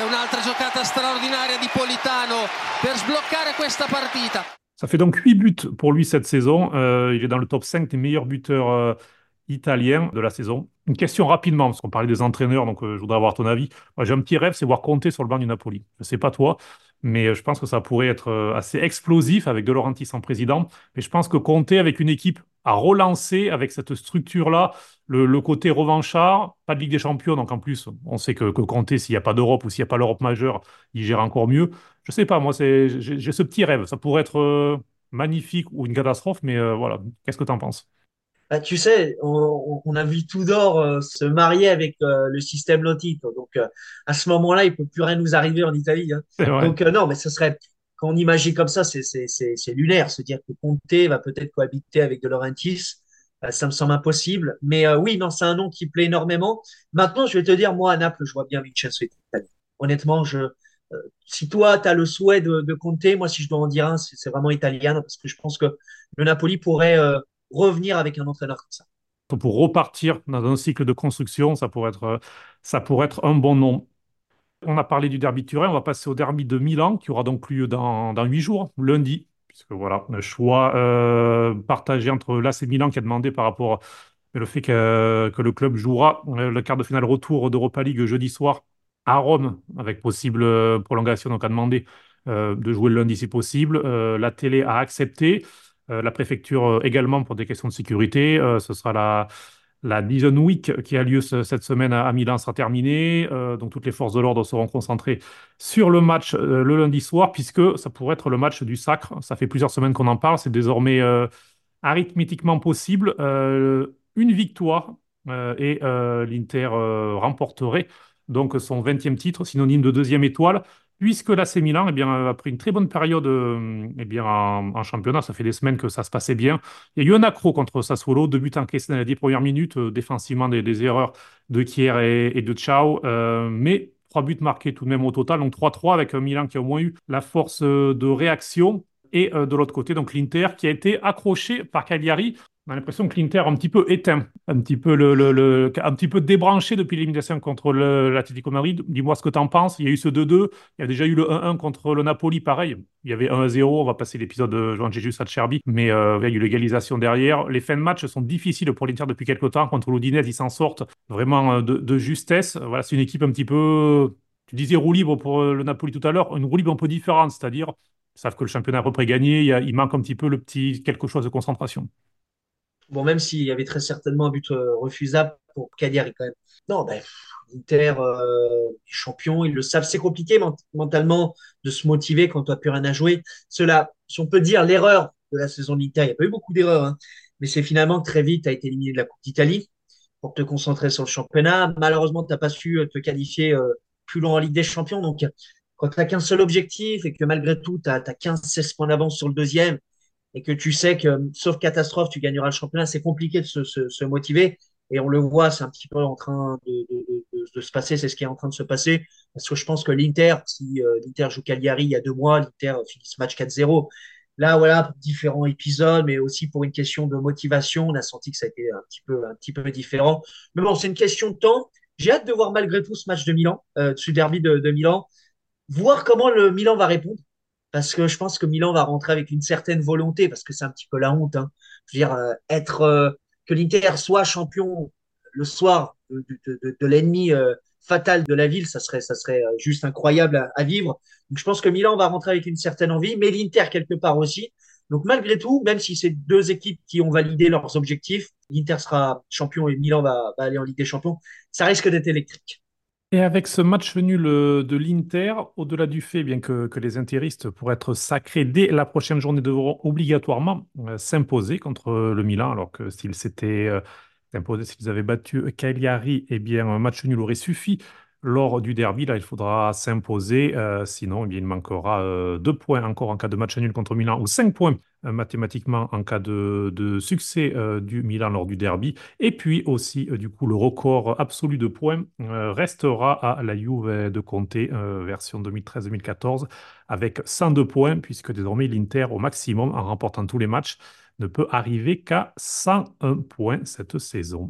giocata straordinaria di Politano per sbloccare questa partita. Ça fait donc huit buts pour lui cette saison. Euh, il est dans le top cinq des meilleurs buteurs euh, italiens de la saison. Une question rapidement, parce qu'on parlait des entraîneurs, donc euh, je voudrais avoir ton avis. Moi, j'ai un petit rêve, c'est voir Conte sur le banc du Napoli. Je ne sais pas toi, mais euh, je pense que ça pourrait être euh, assez explosif avec De Laurentiis en président. Mais je pense que Conte, avec une équipe à relancer, avec cette structure-là, le, le côté revanchard, pas de Ligue des Champions, donc en plus, on sait que, que Conte, s'il n'y a pas d'Europe ou s'il n'y a pas l'Europe majeure, il gère encore mieux. Je sais pas, moi, c'est, j'ai j'ai ce petit rêve. Ça pourrait être euh, magnifique ou une catastrophe, mais euh, voilà. Qu'est-ce que tu en penses? Bah, tu sais, on, on a vu Tudor euh, se marier avec euh, le système Lotito. Donc, euh, à ce moment-là, il peut plus rien nous arriver en Italie, hein. C'est vrai. Donc, euh, non, mais ce serait, quand on imagine comme ça, c'est c'est- c'est- c'est lunaire. Se dire que Conte va peut-être cohabiter avec De Laurentiis, euh, ça me semble impossible. Mais euh, oui, non, c'est un nom qui plaît énormément. Maintenant, je vais te dire, moi, à Naples, je vois bien Vincenzo Italiano. Honnêtement, je, euh, si toi, tu as le souhait de, de Conte, moi, si je dois en dire un, c'est c'est vraiment Italiano, parce que je pense que le Napoli pourrait euh, revenir avec un entraîneur comme ça. Pour repartir dans un cycle de construction, ça pourrait être, euh, ça pourrait être un bon nom. On a parlé du derby de Turin, on va passer au derby de Milan, qui aura donc lieu dans, dans huit jours, lundi, puisque voilà, le choix euh, partagé entre l'A C Milan qui a demandé par rapport au fait que, que le club jouera euh, le quart de finale retour d'Europa League jeudi soir à Rome, avec possible euh, prolongation, donc a demandé euh, de jouer le lundi si possible. Euh, la télé a accepté, euh, la préfecture euh, également pour des questions de sécurité. Euh, ce sera la, la Division Week qui a lieu ce- cette semaine à, à Milan sera terminée. Euh, donc toutes les forces de l'ordre seront concentrées sur le match euh, le lundi soir, puisque ça pourrait être le match du sacre. Ça fait plusieurs semaines qu'on en parle. C'est désormais euh, arithmétiquement possible. Euh, une victoire euh, et euh, l'Inter euh, remporterait donc son vingtième titre, synonyme de deuxième étoile, puisque l'A C Milan, eh bien, après une très bonne période euh, eh bien, en, en championnat, ça fait des semaines que ça se passait bien. Il y a eu un accro contre Sassuolo, deux buts encaissés dans les dix premières minutes, euh, défensivement des, des erreurs de Kier et, et de Ciao, euh, mais trois buts marqués tout de même au total, donc trois trois avec un Milan qui a au moins eu la force euh, de réaction. Et euh, de l'autre côté, donc l'Inter qui a été accroché par Cagliari. On a l'impression que l'Inter a un petit peu éteint, un petit peu, le, le- le- un petit peu débranché depuis l'élimination contre le- l'Atlético Madrid. Dis-moi ce que tu en penses. Il y a eu ce deux deux. Il y a déjà eu le un un contre le Napoli, pareil. Il y avait un à zéro. On va passer l'épisode de Juan Jesus Acerbi. Mais euh, il y a eu l'égalisation derrière. Les fins de match sont difficiles pour l'Inter depuis quelques temps. Contre l'Udinese, ils s'en sortent vraiment euh, de, de justesse. Voilà, c'est une équipe un petit peu. Tu disais roue libre pour euh, le Napoli tout à l'heure. Une roue libre un peu différente, c'est-à-dire ils savent que le championnat est à peu près gagné, il, y a- il manque un petit peu le petit quelque chose de concentration. Bon, même s'il y avait très certainement un but euh, refusable pour Cagliari quand même. Non, ben, pff, l'Inter euh, est champion, ils le savent. C'est compliqué ment- mentalement de se motiver quand tu n'as plus rien à jouer. Cela, si on peut dire l'erreur de la saison de l'Inter, il n'y a pas eu beaucoup d'erreurs, hein, mais c'est finalement que très vite, tu as été éliminé de la Coupe d'Italie pour te concentrer sur le championnat. Malheureusement, tu n'as pas su euh, te qualifier euh, plus loin en Ligue des Champions. Donc, quand tu n'as qu'un seul objectif et que malgré tout, tu as, quinze seize points d'avance sur le deuxième, et que tu sais que, sauf catastrophe, tu gagneras le championnat, c'est compliqué de se, se, se motiver. Et on le voit, c'est un petit peu en train de, de, de, de se passer, c'est ce qui est en train de se passer. Parce que je pense que l'Inter, si euh, l'Inter joue Cagliari il y a deux mois, l'Inter finit ce match quatre zéro. Là, voilà, pour différents épisodes, mais aussi pour une question de motivation, on a senti que ça a été un petit peu, un petit peu différent. Mais bon, c'est une question de temps. J'ai hâte de voir malgré tout ce match de Milan, euh, ce derby de, de Milan, voir comment le Milan va répondre. Parce que je pense que Milan va rentrer avec une certaine volonté, parce que c'est un petit peu la honte, hein. Je veux dire, euh, être euh, que l'Inter soit champion le soir de, de, de, de l'ennemi euh, fatal de la ville, ça serait, ça serait euh, juste incroyable à, à vivre. Donc je pense que Milan va rentrer avec une certaine envie, mais l'Inter quelque part aussi. Donc malgré tout, même si c'est deux équipes qui ont validé leurs objectifs, l'Inter sera champion et Milan va, va aller en Ligue des Champions, ça risque d'être électrique. Et avec ce match nul euh, de l'Inter, au-delà du fait bien que, que les intéristes, pour être sacrés dès la prochaine journée, devront obligatoirement euh, s'imposer contre euh, le Milan, alors que s'ils s'étaient euh, imposés, s'ils avaient battu Cagliari, eh bien un match nul aurait suffi. Lors du derby, là, il faudra s'imposer, euh, sinon, eh bien, il manquera euh, deux points encore en cas de match nul contre Milan, ou cinq points euh, mathématiquement en cas de, de succès euh, du Milan lors du derby. Et puis aussi, euh, du coup, le record absolu de points euh, restera à la Juve de Conte, euh, version deux mille treize-deux mille quatorze, avec cent deux points, puisque désormais l'Inter, au maximum, en remportant tous les matchs, ne peut arriver qu'à cent un points cette saison.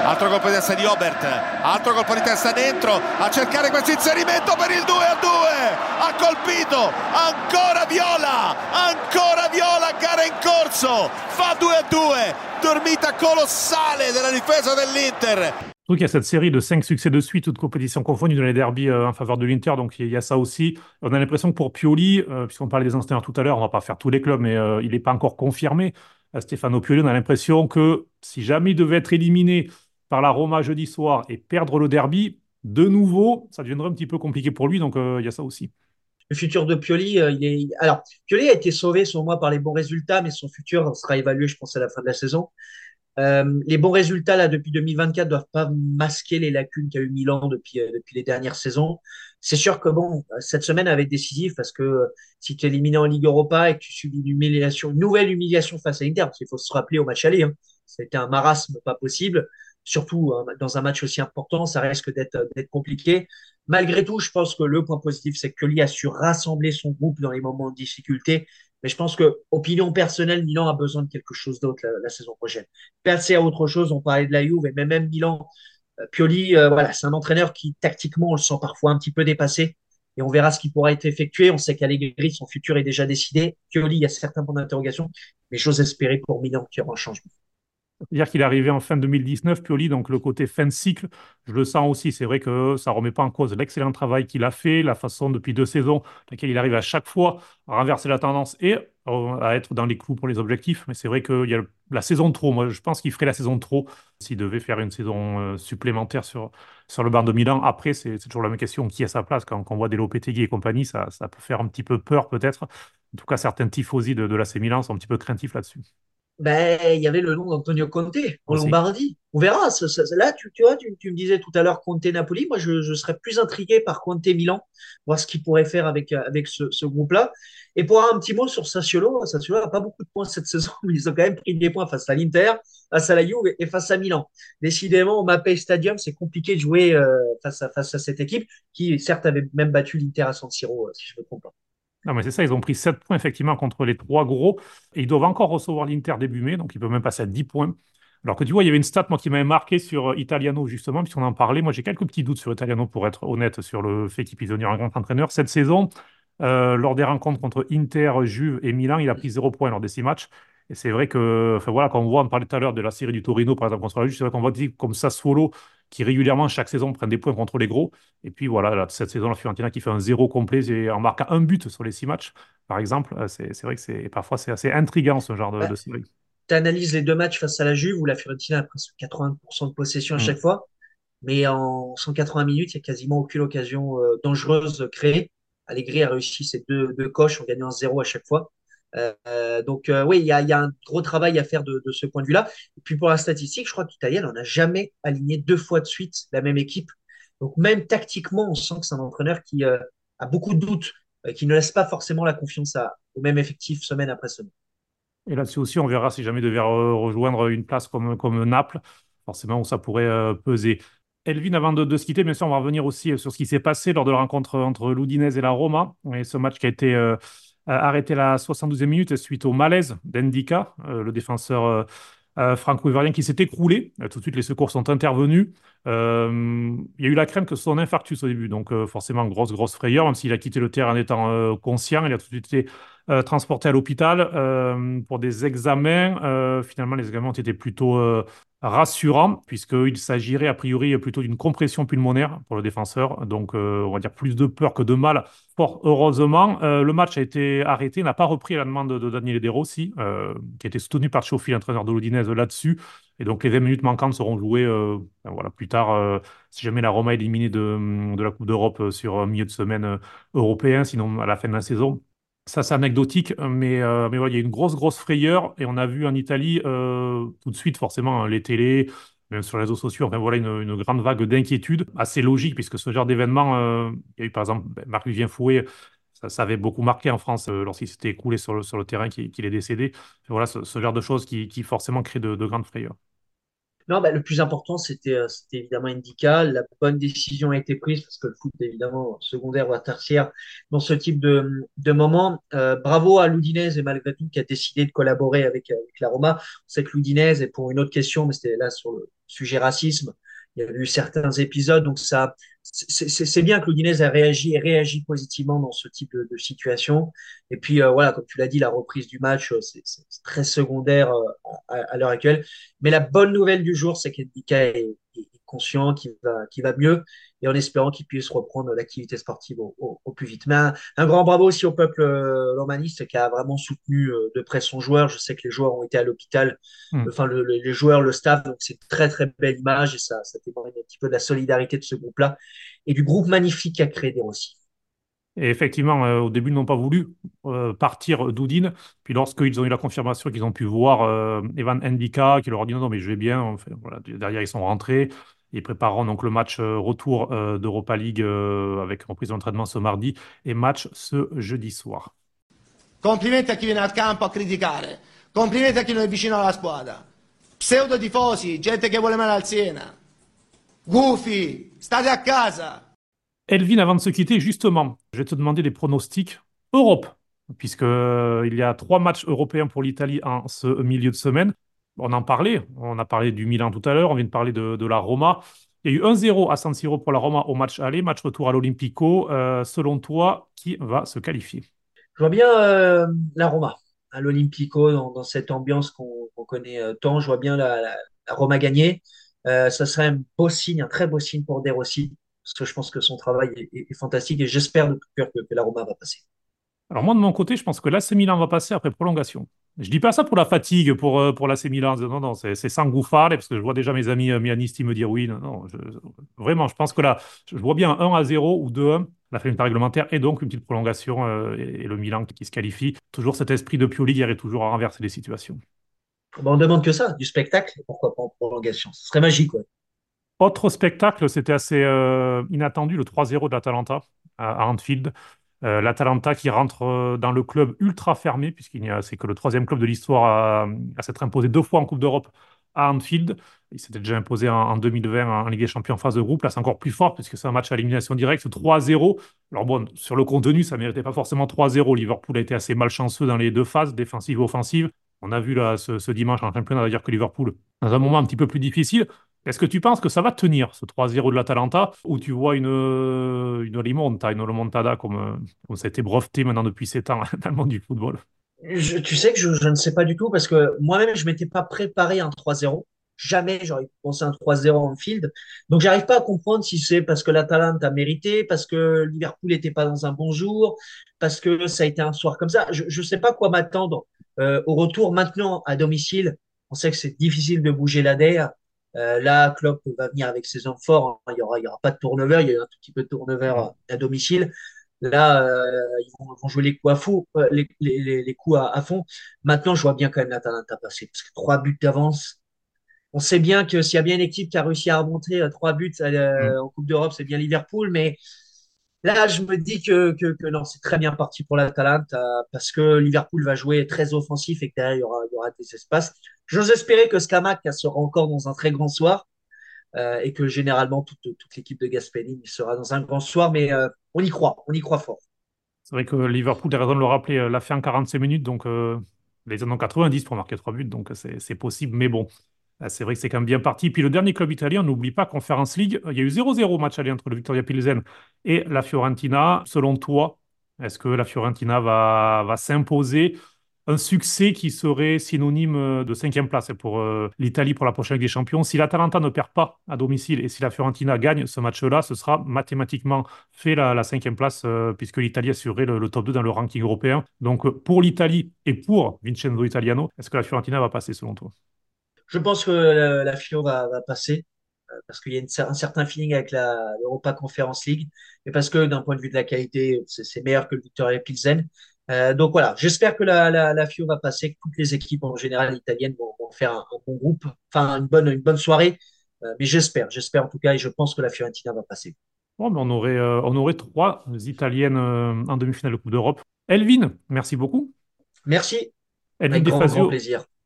altro colpo di testa di Obert, altro colpo di testa dentro a cercare questo inserimento per il due a due, ha colpito ancora Viola, ancora Viola, gara in corso, fa due a due, dormita colossale della difesa dell'Inter. Surtout qu'il y a cette série de cinq succès de suite, toutes compétitions confondues dans les derbies euh, en faveur de l'Inter, donc il y a ça aussi. On a l'impression que pour Pioli, euh, puisqu'on parlait des entraîneurs tout à l'heure, on va pas faire tous les clubs, mais euh, il n'est pas encore confirmé. Euh, Stefano Pioli, on a l'impression que si jamais il devait être éliminé par la Roma jeudi soir et perdre le derby, de nouveau, ça deviendrait un petit peu compliqué pour lui, donc euh, il y a ça aussi. Le futur de Pioli, euh, il est. Alors, Pioli a été sauvé, selon moi, par les bons résultats, mais son futur sera évalué, je pense, à la fin de la saison. Euh, les bons résultats là depuis deux mille vingt-quatre doivent pas masquer les lacunes qu'a eu Milan depuis euh, depuis les dernières saisons. C'est sûr que bon, cette semaine avait été décisive parce que euh, si tu es éliminé en Ligue Europa et que tu subis une humiliation, une nouvelle humiliation face à l'Inter, parce qu'il faut se rappeler au match aller, hein, c'était un marasme pas possible. Surtout hein, dans un match aussi important, ça risque d'être d'être compliqué. Malgré tout, je pense que le point positif, c'est que Lee a su rassembler son groupe dans les moments de difficulté. Mais je pense que, opinion personnelle, Milan a besoin de quelque chose d'autre la, la saison prochaine. Passer à autre chose, on parlait de la Juve, mais même Milan, euh, Pioli, euh, voilà, c'est un entraîneur qui, tactiquement, on le sent parfois un petit peu dépassé. Et on verra ce qui pourra être effectué. On sait qu'Allegri, son futur est déjà décidé. Pioli, il y a certains points d'interrogation. Mais j'ose espérer pour Milan qu'il y aura un changement. C'est-à-dire qu'il est arrivé en fin deux mille dix-neuf, Pioli, donc le côté fin de cycle, je le sens aussi. C'est vrai que ça ne remet pas en cause l'excellent travail qu'il a fait, la façon depuis deux saisons, laquelle il arrive à chaque fois à renverser la tendance et euh, à être dans les clous pour les objectifs. Mais c'est vrai qu'il y a la saison de trop. Moi, je pense qu'il ferait la saison de trop s'il devait faire une saison euh, supplémentaire sur, sur le banc de Milan. Après, c'est c'est toujours la même question, qui a sa place? Quand, quand on voit des Lopetegui et compagnie, ça, ça peut faire un petit peu peur peut-être. En tout cas, certains tifosi de, de l'A C Milan sont un petit peu craintifs là-dessus Ben, il y avait le nom d'Antonio Conte en aussi. Lombardie. On verra. Ça- ça- là, tu, tu vois, tu, tu me disais tout à l'heure Conte-Napoli. Moi, je, je serais plus intrigué par Conte-Milan, voir ce qu'il pourrait faire avec, euh, avec ce, ce groupe-là. Et pour avoir un petit mot sur Sassuolo, Sassuolo n'a pas beaucoup de points cette saison, mais ils ont quand même pris des points face à l'Inter, face à la Juve et face à Milan. Décidément, au Mapei Stadium, c'est compliqué de jouer euh, face à, face à cette équipe qui, certes, avait même battu l'Inter à San Siro, euh, si je ne me trompe pas. Non, mais c'est ça, ils ont pris sept points effectivement contre les trois gros et ils doivent encore recevoir l'Inter début mai, donc ils peuvent même passer à dix points. Alors que tu vois, il y avait une stat moi qui m'avait marqué sur euh, Italiano justement, puisqu'on en parlait. Moi, j'ai quelques petits doutes sur Italiano pour être honnête sur le fait qu'il puisse devenir un grand entraîneur. Cette saison, euh, lors des rencontres contre Inter, Juve et Milan, il a pris zéro point lors de six matchs. Et c'est vrai que, enfin voilà, quand on voit, on parlait tout à l'heure de la série du Torino, par exemple, contre la Juve, c'est vrai qu'on voit des équipes comme Sassuolo qui régulièrement, chaque saison, prennent des points contre les gros. Et puis voilà, là, cette saison, la Fiorentina qui fait un zéro complet et en marquant un but sur les six matchs, par exemple, euh, c'est c'est vrai que c'est parfois c'est assez intriguant ce genre de, Ben, de série. tu analyses les deux matchs face à la Juve où la Fiorentina a presque quatre-vingts pour cent de possession à Mm. chaque fois. Mais en cent quatre-vingts minutes, il n'y a quasiment aucune occasion euh, dangereuse créée. Allegri a réussi ses deux, deux coches en gagnant un zéro à chaque fois. Euh, donc euh, oui, il y a, il y a un gros travail à faire de, de ce point de vue-là. Et puis pour la statistique, je crois qu'Italien n'en a jamais aligné deux fois de suite la même équipe. Donc même tactiquement, on sent que c'est un entraîneur qui euh, a beaucoup de doutes, euh, qui ne laisse pas forcément la confiance à, au même effectif semaine après semaine. Et là-dessus aussi, on verra si jamais il devait re- rejoindre une place comme, comme Naples, forcément où ça pourrait euh, peser. Elvin, avant de, de se quitter, bien sûr, on va revenir aussi euh, sur ce qui s'est passé lors de la rencontre entre l'Udinese et la Roma. Et ce match qui a été euh, arrêté à la soixante-douzième minute suite au malaise d'Endika, euh, le défenseur euh, euh, franco-ivoirien qui s'est écroulé. Euh, tout de suite, les secours sont intervenus. Euh, il y a eu la crainte que ce soit un infarctus au début, donc euh, forcément, grosse, grosse frayeur, même s'il a quitté le terrain en étant euh, conscient. Il a tout de suite été euh, transporté à l'hôpital euh, pour des examens. Euh, finalement, les examens ont été plutôt euh, rassurants, puisqu'il s'agirait a priori plutôt d'une compression pulmonaire pour le défenseur. Donc, euh, on va dire plus de peur que de mal. Fort heureusement, euh, le match a été arrêté, n'a pas repris à la demande de, de Daniele De Rossi, euh, qui a été soutenu par Cioffi, l'entraîneur de l'Udinese, là-dessus. Et donc, les vingt minutes manquantes seront jouées euh, ben voilà, plus tard, euh, si jamais la Roma est éliminée de, de la Coupe d'Europe euh, sur un milieu de semaine euh, européen, sinon à la fin de la saison. Ça, c'est anecdotique, mais, euh, mais voilà, il y a une grosse, grosse frayeur. Et on a vu en Italie, euh, tout de suite, forcément, hein, les télés, même sur les réseaux sociaux, enfin voilà, une, une grande vague d'inquiétude, assez logique, puisque ce genre d'événement, euh, il y a eu par exemple ben, Marc-Vivien Fouet, ça, ça avait beaucoup marqué en France euh, lorsqu'il s'était écoulé sur le, sur le terrain, qu'il qu'il est décédé. Voilà, ce, ce genre de choses qui, qui forcément crée de, de grandes frayeurs. Non, bah, le plus important, c'était euh, c'était évidemment Indica. La bonne décision a été prise parce que le foot, évidemment, secondaire ou tertiaire dans ce type de, de moment. Euh, bravo à l'Udinese et malgré tout qui a décidé de collaborer avec, avec la Roma. On sait que l'Udinese, et pour une autre question, mais c'était là sur le sujet racisme, il y a eu certains épisodes, donc ça, c'est c'est- c'est bien que l'Udinese a réagi et réagi positivement dans ce type de, de situation. Et puis euh, voilà, comme tu l'as dit, la reprise du match, euh, c'est c'est très secondaire euh, à, à l'heure actuelle. Mais la bonne nouvelle du jour, c'est qu'Endika est, est conscient qu'il va, qu'il va mieux et en espérant qu'il puisse reprendre l'activité sportive au, au- au plus vite. Mais un, un grand bravo aussi au peuple euh, romaniste qui a vraiment soutenu euh, de près son joueur. Je sais que les joueurs ont été à l'hôpital, Hmm. enfin le- le- les joueurs, le staff, donc c'est une très très belle image et ça, ça témoigne un petit peu de la solidarité de ce groupe-là et du groupe magnifique qu'a créé des Rossi. Et effectivement, euh, au début, ils n'ont pas voulu euh, partir d'Udine. Puis lorsqu'ils ont eu la confirmation qu'ils ont pu voir euh, Evan Ndika, qui leur a dit non, non, mais je vais bien. Enfin, voilà, derrière, ils sont rentrés. Ils prépareront donc le match euh, retour euh, d'Europa League euh, avec reprise d'entraînement ce mardi et match ce jeudi soir. Complimenti a chi viene al campo a criticare, complimenti a chi non è vicino alla squadra. Pseudo tifosi, gente che vuole male al Siena. Gufi, state a casa. Elvin, avant de se quitter, justement, je vais te demander des pronostics Europe, puisque euh, il y a trois matchs européens pour l'Italie en ce milieu de semaine. On en parlait, on a parlé du Milan tout à l'heure, on vient de parler de, de la Roma. Il y a eu un zéro à San Siro pour la Roma au match aller, match retour à l'Olympico. Euh, selon toi, qui va se qualifier? Je vois bien euh, la Roma à l'Olympico dans, dans cette ambiance qu'on qu'on connaît euh, tant. Je vois bien la, la- la Roma gagner. Euh, ça serait un beau signe, un très beau signe pour De Rossi, parce que je pense que son travail est, est- est fantastique et j'espère de tout cœur que, que la Roma va passer. Alors moi, de mon côté, je pense que l'A C Milan va passer après prolongation. Je dis pas ça pour la fatigue, pour, euh, pour l'A C Milan. Non, non, c'est c'est sans gouffale, parce que je vois déjà mes amis euh, milanistes me dire oui. Non, non, je- vraiment, je pense que là, je vois bien un à zéro ou deux un, la fin du temps réglementaire, et donc une petite prolongation, euh, et, et le Milan qui, qui se qualifie. Toujours cet esprit de Pioli qui arrive toujours à renverser les situations. Ben, on demande que ça, du spectacle, et pourquoi pas en prolongation. Ce serait magique, ouais. Autre spectacle, c'était assez euh, inattendu, le trois zéro de l'Atalanta à, à Anfield. Euh, L'Atalanta qui rentre euh, dans le club ultra fermé, puisqu'il n'y a, c'est que le troisième club de l'histoire à, à s'être imposé deux fois en Coupe d'Europe à Anfield. Il s'était déjà imposé en, en deux mille vingt en Ligue des Champions en phase de groupe. Là, c'est encore plus fort, puisque c'est un match à élimination directe, trois zéro. Alors bon, sur le contenu, ça ne méritait pas forcément trois zéro. Liverpool a été assez malchanceux dans les deux phases, défensive et offensive. On a vu là, ce, ce dimanche en championnat, dire que Liverpool, dans un moment un petit peu plus difficile, est-ce que tu penses que ça va tenir, ce trois zéro de l'Atalanta, ou tu vois une, euh, une rimonta, une remontada, comme, euh, comme ça a été breveté maintenant depuis sept ans dans le monde du football? Je- tu sais que je, je ne sais pas du tout parce que moi-même, je m'étais pas préparé à un trois zéro. Jamais j'aurais pensé à un trois zéro en field. Donc, j'arrive pas à comprendre si c'est parce que l'Atalanta a mérité, parce que Liverpool n'était pas dans un bon jour, parce que ça a été un soir comme ça. Je ne sais pas quoi m'attendre euh, au retour maintenant à domicile. On sait que c'est difficile de bouger l'A D R. Euh, là, Klopp va venir avec ses hommes forts, hein. Il y aura, il y aura pas de turnover. Il y a eu un tout petit peu de turnover Mm. à, à domicile. Là, euh, ils vont, vont jouer les coups à fond, euh, les, les, les, les coups à, à fond. Maintenant, je vois bien quand même l'Atalanta passer parce que trois buts d'avance. On sait bien que s'il y a bien une équipe qui a réussi à remonter euh, trois buts Mm. euh, en Coupe d'Europe, c'est bien Liverpool. Mais là, je me dis que, que, que non, c'est très bien parti pour l'Atalanta parce que Liverpool va jouer très offensif et que derrière, il y aura, il y aura des espaces. J'ose espérer que Scamac sera encore dans un très grand soir euh, et que généralement toute, toute l'équipe de Gasperini sera dans un grand soir. Mais euh, on y croit, on y croit fort. C'est vrai que Liverpool, a raison de le rappeler, euh, l'a fait en quarante-cinq minutes, donc euh, les en ont quatre-vingt-dix pour marquer trois buts, donc euh, c'est c'est possible, mais bon. Là, c'est vrai que c'est quand même bien parti. Puis le dernier club italien, n'oublie pas, Conference League, il y a eu zéro zéro match aller entre le Victoria Pilsen et la Fiorentina. Selon toi, est-ce que la Fiorentina va, va s'imposer un succès qui serait synonyme euh, de cinquième place pour euh, l'Italie pour la prochaine Ligue des Champions? Si l'Atalanta ne perd pas à domicile et si la Fiorentina gagne ce match-là, ce sera mathématiquement fait la, la cinquième place euh, puisque l'Italie assurerait le, le top deux dans le ranking européen. Donc euh, pour l'Italie et pour Vincenzo Italiano, est-ce que la Fiorentina va passer selon toi? Je pense que la, la Fio va, va passer euh, parce qu'il y a une cer- un certain feeling avec la l'Europa Conference League et parce que d'un point de vue de la qualité, c'est c'est meilleur que le Victoria Pilsen. Euh, donc voilà, j'espère que la, la, la Fio va passer, que toutes les équipes en général italiennes vont, vont faire un, un bon groupe, enfin une bonne, une bonne soirée. Euh, mais j'espère, j'espère en tout cas et je pense que la Fiorentina va passer. Bon, mais on aurait, euh, on aurait trois Italiennes euh, en demi-finale de Coupe d'Europe. Elvin, merci beaucoup. Merci, Elvin avec grand, grand Defazio, plaisir.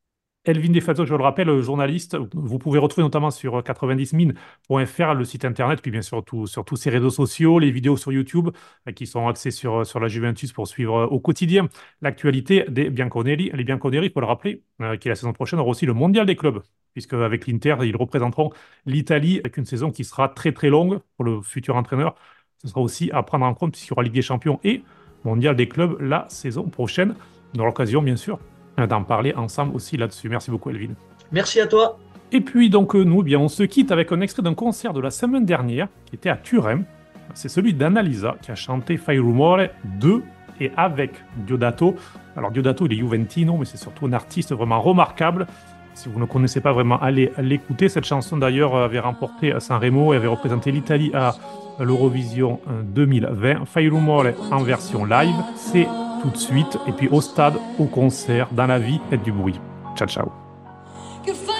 Elvin Defazio, je le rappelle, journaliste, vous pouvez retrouver notamment sur quatre-vingt-dix mines point F R le site internet, puis bien sûr tout- sur tous ses réseaux sociaux, les vidéos sur YouTube euh, qui sont axées sur, sur la Juventus pour suivre euh, au quotidien l'actualité des Bianconeri. Les Bianconeri, il faut le rappeler, euh, qui la saison prochaine aura aussi le mondial des clubs, puisque avec l'Inter, ils représenteront l'Italie avec une saison qui sera très très longue pour le futur entraîneur. Ce sera aussi à prendre en compte puisqu'il y aura Ligue des Champions et mondial des clubs la saison prochaine. On aura l'occasion, bien sûr, euh, d'en parler ensemble aussi là-dessus. Merci beaucoup, Elvin. Merci à toi. Et puis donc euh, nous, eh bien, on se quitte avec un extrait d'un concert de la semaine dernière qui était à Turin. C'est celui d'Annalisa qui a chanté Fai Rumore de et avec Diodato. Alors Diodato, il est juventino, mais c'est surtout un artiste vraiment remarquable. Si vous ne connaissez pas vraiment, allez l'écouter. Cette chanson d'ailleurs avait remporté à Sanremo et avait représenté l'Italie à l'Eurovision deux mille vingt. Fai Rumore en version live, c'est tout de suite. Et puis au stade, au concert, dans la vie, faites du bruit. Ciao ciao. Che fa